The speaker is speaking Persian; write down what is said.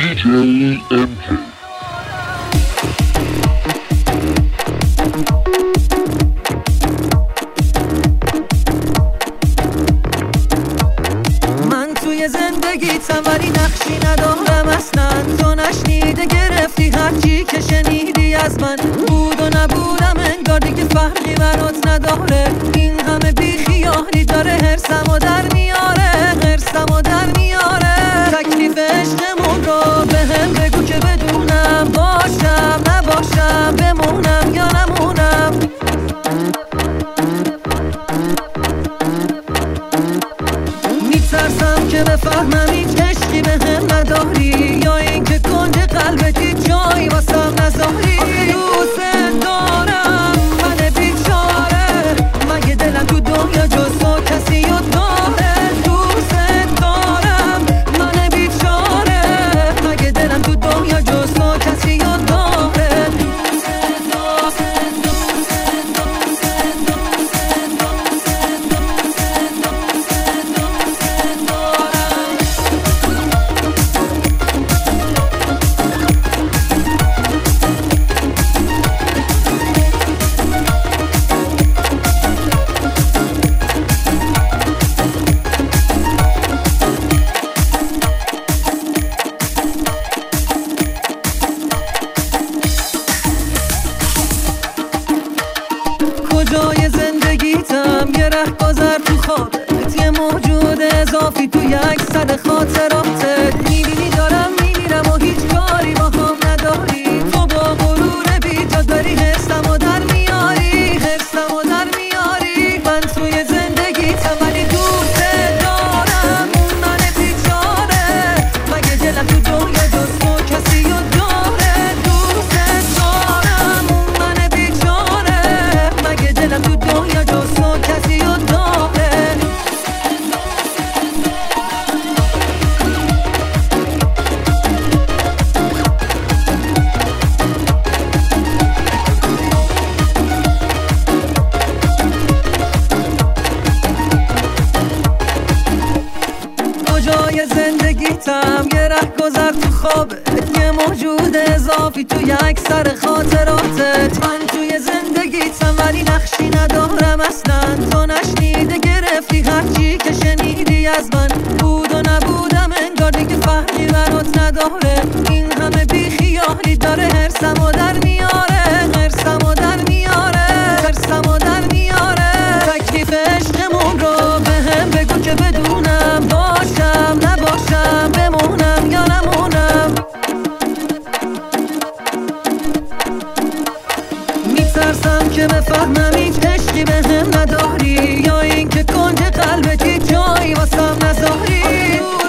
DJMK. من توی زندگیتم ولی نقشی ندارم اصلا. تو نشنیده گرفتی هرچی که شنیدی از من. بود و نبودم انگار دیگه فرقی برات نداره. این همه بیخیالی داره هرسمو در میاره، هرسمو در میاره. تکلیف عشقمون رو به هم بگو که بدونم باشم نباشم، بمونم یا نمونم. میترسم که بفهمم هیچ عشقی به هم نداری، یا اینکه کنج قلبتی جایی واسم نذاری. دوست دارم من بیچاره، مگه دلم تو دنیا جز تو کسی رو داره. دوست دارم من بیچاره، مگه دلم تو دنیا جز تو کسی رو داره. کجای زندگیتم یه رهگذر تو خوابت، یه موجود اضافی تو یک سر خاطراتت. میبینی دارم میمیرم و هیچ کاری با هم نداری. تو با غرور بیجا داری حرسمو در میاری، حرسمو در میاری. من توی زندگیتم ولی دوست دارم من بیچاره، مگه دلم تو دنیا جز تو کسی رو داره. دوست دارم من بیچاره، مگه دلم تو دنیا جز تو کسی رو داره. کجای زندگیتم یه رهگذر تو خوابت، یه موجود اضافی تو یک سر خاطراتت. من توی زندگیتم ولی نقشی ندارم اصلا. تو نشنیده گرفتی هرچی که شنیدی از من. بود و نبودم انگار دیگه فرقی برات نداره. این همه بیخیالی داره هرسمو در میاره، هرسمو در میاره، هرسمو در میاره. تکلیف عشقمون رو به هم بگو که بدونم باشم نباشم، بمونم یا نمونم. میترسم که بفهمم هیچ عشقی به هم نداری، یا اینکه کنج قلبتی جایی واسم نذاری.